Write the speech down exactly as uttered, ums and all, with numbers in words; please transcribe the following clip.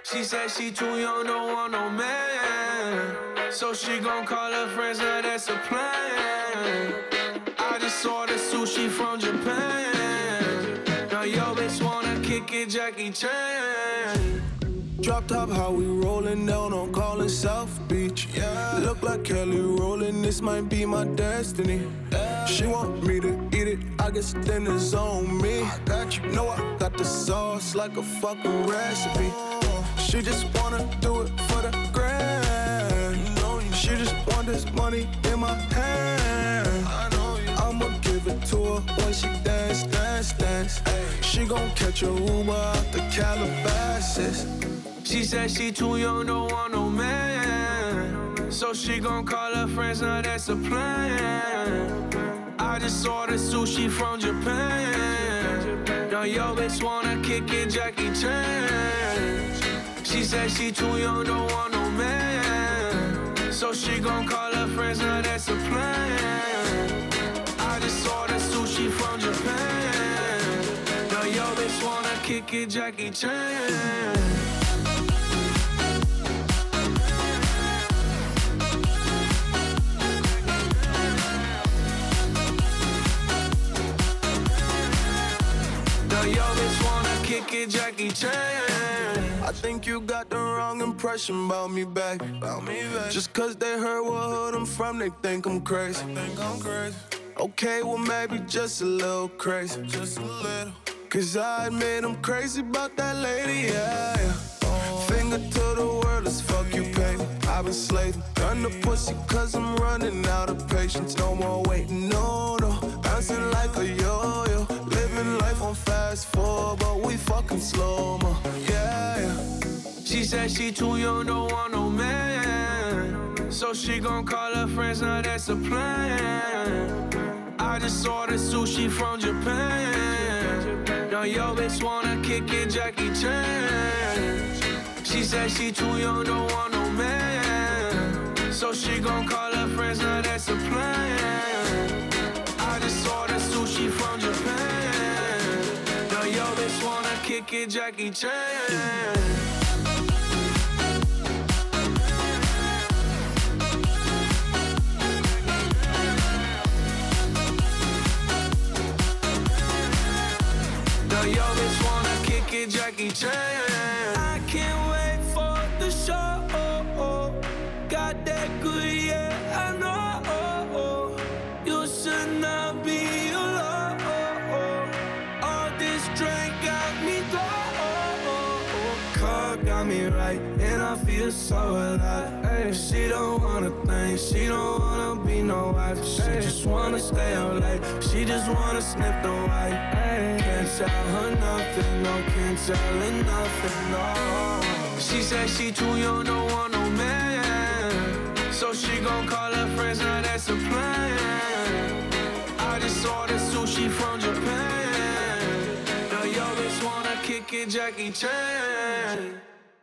She said she too young, don't want no man. So she gon' call her friends, now that's a plan. I just ordered sushi from Japan. Now yo bitch wanna kick it, Jackie Chan. Drop top, how we rollin' down on Collin South Beach. Yeah. Look like Kelly rollin', this might be my destiny. Yeah. She want me to eat it, I guess dinner's on me. I got you, know I got the sauce like a fucking recipe. She just wanna do it for the grand. You know you she just want this money in my hand. I know you. I'ma give it to her when she dance, dance, dance. Ay. She gon' catch a Uber out the Calabasas. She said she too young, don't want no man. So she gon' call her friends, now that's a plan. I just ordered sushi from Japan. Now yo bitch wanna kick it, Jackie Chan. She said she too young, don't want no man. So she gon' call her friends, now that's a plan. I just ordered sushi from Japan. Now yo bitch wanna kick it, Jackie Chan. Yo, bitch wanna kick it, Jackie Chan. I think you got the wrong impression about me back. About me back. Just cause they heard what hood I'm from, they think I'm crazy. They think I'm crazy. Okay, well maybe just a little crazy. Just a little. Cause I admit I'm crazy about that lady, yeah, yeah. Oh. Finger to the world, let's fuck you, baby. I've been slaving. Gun the pussy cause I'm running out of patience. No more waiting, no, no. Bouncing like a yo-yo. Living life on fast forward, but we fucking slow-mo, yeah, yeah. She said she too young, don't want no man. So she gon' call her friends, now that's a plan. I just ordered sushi from Japan. Now yo bitch wanna kick it, Jackie Chan. She said she too young, don't want no man. So she gon' call her friends, now that's a plan. I just ordered sushi from Japan. Now yo bitch wanna kick it, Jackie Chan. Now yo bitch wanna kick it, Jackie Chan. I can't wait for the show. Got that good, yeah, I know. You should not be alone. All this drink got me low. Car got me right, and I feel so alive. Ay, she don't wanna think, she don't wanna be no wife. She Ay, just wanna stay out late, she just wanna sniff the white. Ay, can't tell her nothing, no, can't tell her nothing, no. She said she too young, don't want no man. So she gon' call her friends, now that's a plan. I just ordered sushi from Japan. Now yo bitch wanna kick it, Jackie Chan.